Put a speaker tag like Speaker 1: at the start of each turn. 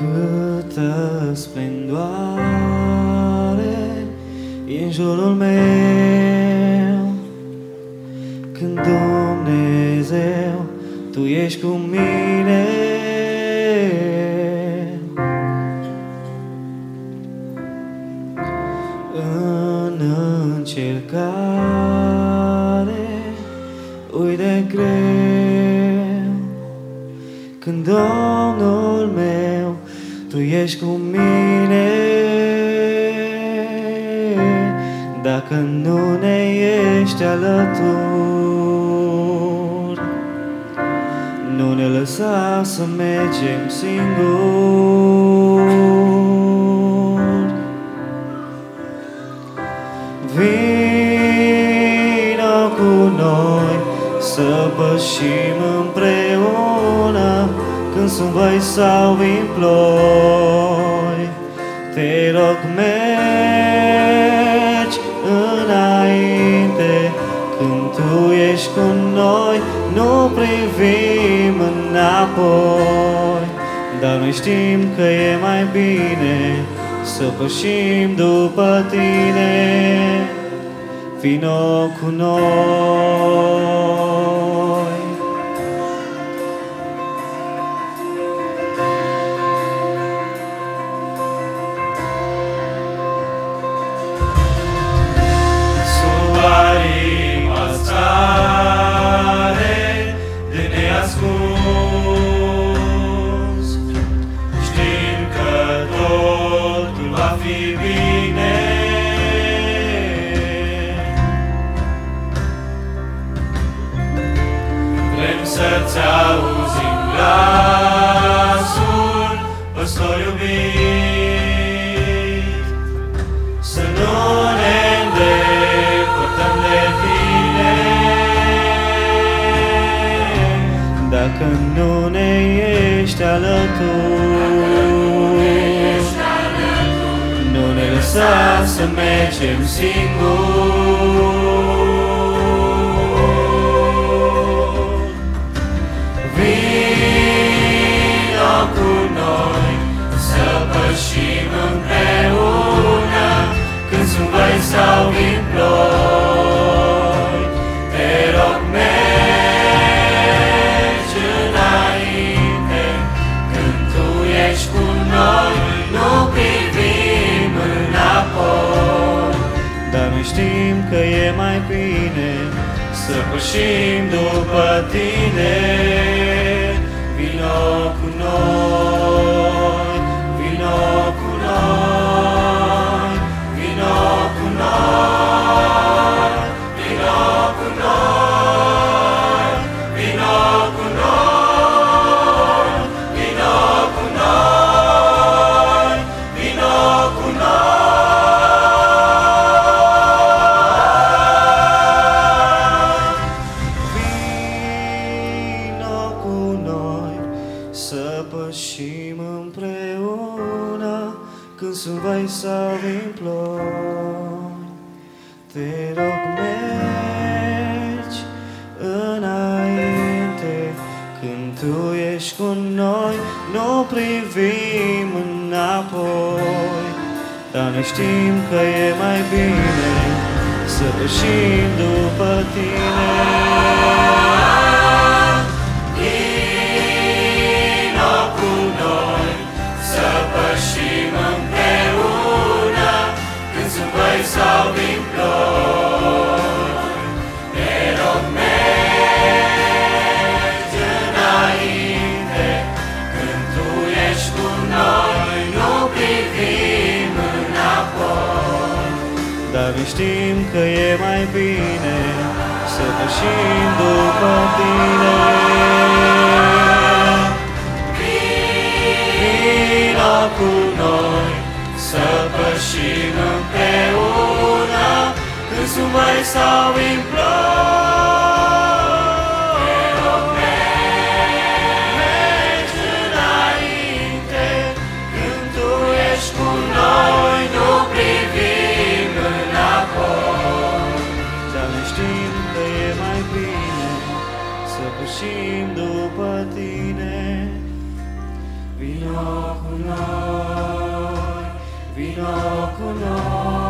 Speaker 1: Câtă splendoare e în jurul meu, când Dumnezeu, Tu ești cu mine. În încercare ui de greu, când Domnul meu, Tu ești cu mine. Dacă nu ne ești alături, nu ne lăsa să mergem singuri. Vino cu noi să pășim împreună, când sunt văi sau vin ploi. Te rog, mergi înainte, când Tu ești cu noi, nu privim înapoi. Dar noi știm că e mai bine să pășim după Tine. Vino cu noi.
Speaker 2: Suarii pastare de neascuns, știm că totul va fi bine. Vrem să-ți auzim glasul, păstor iubit, să nu ne îndepărtăm de Tine.
Speaker 1: Dacă nu ne ești alături, nu ne lăsa să mergem singuri.
Speaker 2: Vino cu noi să pășim împreună, când sunt văi sau vin ploi. Te rog, mergi înainte, când Tu ești cu noi, nu privim înapoi.
Speaker 1: Dar noi știm că e mai bine să pășim după Tine. Vino cu noi, vino cu noi, vino cu noi,
Speaker 2: Vino cu noi, vino cu noi, vino cu noi, vino cu
Speaker 1: vino cu noi, să pășim împreună, când sunt vai sau vin ploi. Te rog, mergi înainte, când Tu ești cu noi, nu privim înapoi. Dar noi știm că e mai bine să pășim după Tine.
Speaker 2: Vino cu noi să pășim împreună, când sunt văi sau vin ploi. Te rog, mergi înainte, când Tu ești cu noi, nu privim înapoi.
Speaker 1: Dar noi știm că e mai bine să pășim după Tine.
Speaker 2: Vino cu noi să pășim împreună, când sunt văi sau vin ploi. Te rog, mergi înainte, când Tu ești cu noi, nu privim înapoi.
Speaker 1: Dar noi știm că e mai bine să pășim după Tine. Vino cu noi, vino cu noi.